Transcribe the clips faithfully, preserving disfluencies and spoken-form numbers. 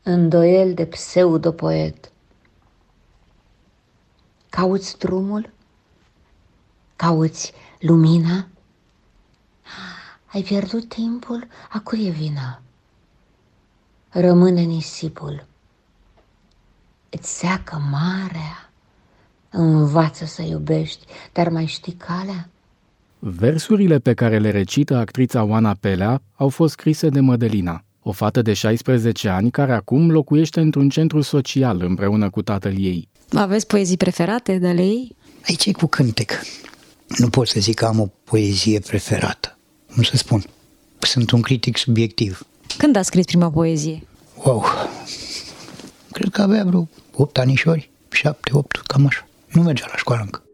îndoiel de pseudopoet. Cauți drumul? Cauți lumina? Ai pierdut timpul? A cui e vina? Rămâne nisipul. Îți seacă marea. Învață să iubești, dar mai știi calea? Versurile pe care le recită actrița Oana Pelea au fost scrise de Mădălina, o fată de șaisprezece ani care acum locuiește într-un centru social împreună cu tatăl ei. Aveți poezii preferate de ale ei? Aici e cu cântec. Nu pot să zic că am o poezie preferată. Cum să spun? Sunt un critic subiectiv. Când a scris prima poezie? Wow! Cred că avea vreo opt anișori, șapte, opt, cam așa. Nu mergea la școală încă.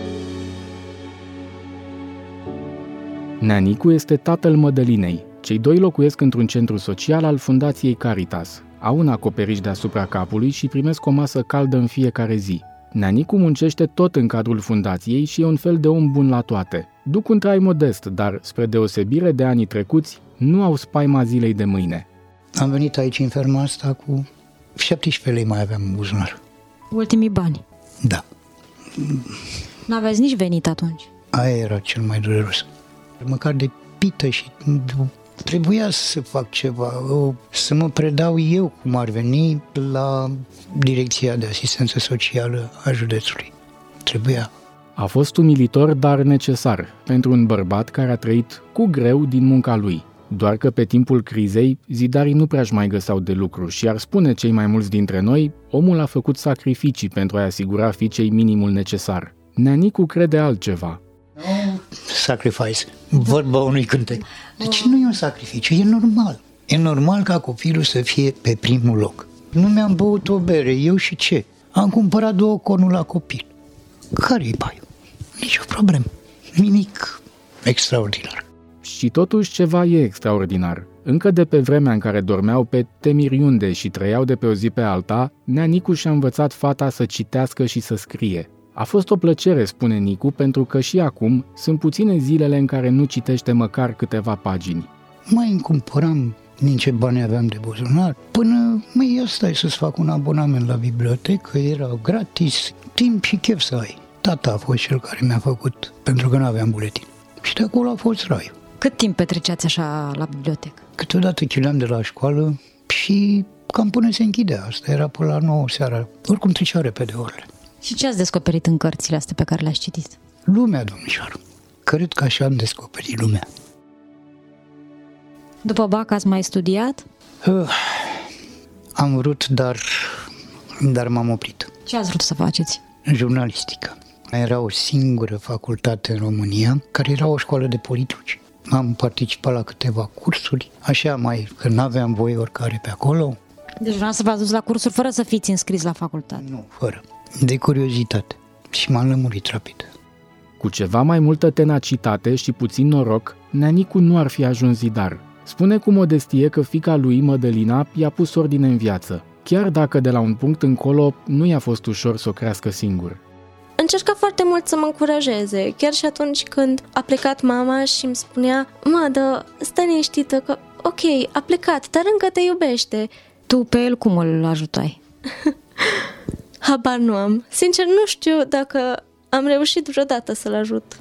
Neanicu este tatăl Mădălinei. Cei doi locuiesc într-un centru social al Fundației Caritas. Au un acoperiș deasupra capului și primesc o masă caldă în fiecare zi. Neanicu muncește tot în cadrul fundației și e un fel de om bun la toate. Duc un trai modest, dar, spre deosebire de anii trecuți, nu au spaima zilei de mâine. Am venit aici în ferma asta cu șaptesprezece lei mai aveam în buzunar. Ultimii bani? Da. N-aveți nici venit atunci? Aia era cel mai dureros. Măcar de pită și trebuia să fac ceva, să mă predau eu cum ar veni la Direcția de Asistență Socială a județului. Trebuia. A fost umilitor, dar necesar, pentru un bărbat care a trăit cu greu din munca lui. Doar că pe timpul crizei, zidarii nu prea-și mai găseau de lucru și ar spune cei mai mulți dintre noi, omul a făcut sacrificii pentru a-i asigura fiicei minimul necesar. Neanicu crede altceva. Sacrifice, vorba unui cântec. Deci nu e un sacrificiu, e normal. E normal ca copilul să fie pe primul loc. Nu mi-am băut o bere, eu și ce? Am cumpărat două conuri la copil. Care-i baiul? Nici o problemă. Nimic extraordinar. Și totuși ceva e extraordinar. Încă de pe vremea în care dormeau pe temiriunde și trăiau de pe o zi pe alta, Neanicu și-a învățat fata să citească și să scrie. A fost o plăcere, spune Nicu, pentru că și acum sunt puține zilele în care nu citește măcar câteva pagini. Mai îmi cumpăram din ce bani aveam de buzunar, până măi, ia stai să-ți fac un abonament la bibliotecă, era gratis, timp și chef să ai. Tata a fost cel care mi-a făcut, pentru că nu aveam buletin. Și de acolo a fost raiul. Cât timp petreceați așa la bibliotecă? Câteodată chiuleam de la școală și cam până se închidea. Asta era până la nouă seara. Oricum trecea repede orele. Și ce ați descoperit în cărțile astea pe care le-ați citit? Lumea, domnișoară. Cred că așa am descoperit lumea. După bac ați mai studiat? Uh, am vrut, dar, dar m-am oprit. Ce ați vrut să faceți? Jurnalistică. Era o singură facultate în România care era o școală de politici. Am participat la câteva cursuri, așa mai, că n-aveam voie oricare pe acolo. Deci vreau să v-ați dus la cursuri fără să fiți înscris la facultate? Nu, fără. De curiozitate. Și m-am lămurit rapid. Cu ceva mai multă tenacitate și puțin noroc, Neanicu nu ar fi ajuns zidar. Spune cu modestie că fiica lui, Mădălina, i-a pus ordine în viață, chiar dacă de la un punct încolo nu i-a fost ușor să o crească singur. Încerca foarte mult să mă încurajeze, chiar și atunci când a plecat mama și îmi spunea: mă, dar stai liniștită că, ok, a plecat, dar încă te iubește. Tu pe el cum îl ajutai? Habar nu am. Sincer, nu știu dacă am reușit vreodată să-l ajut.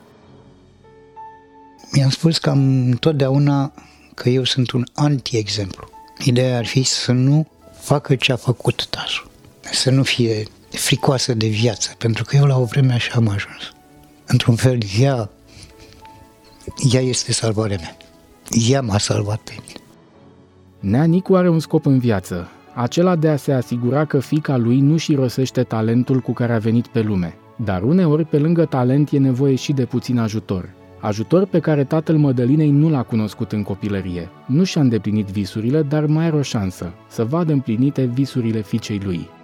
Mi-am spus că am întotdeauna că eu sunt un anti-exemplu. Ideea ar fi să nu facă ce a făcut tasul, să nu fie fricoasă de viață, pentru că eu la o vreme așa am ajuns. Într-un fel, ea, ea este salvarea mea. Ea m-a salvat pe mine. Neanicu are un scop în viață, acela de a se asigura că fiica lui nu-și irosește talentul cu care a venit pe lume. Dar uneori, pe lângă talent, e nevoie și de puțin ajutor. Ajutor pe care tatăl Mădălinei nu l-a cunoscut în copilărie. Nu și-a îndeplinit visurile, dar mai are o șansă, să vadă împlinite visurile fiicei lui.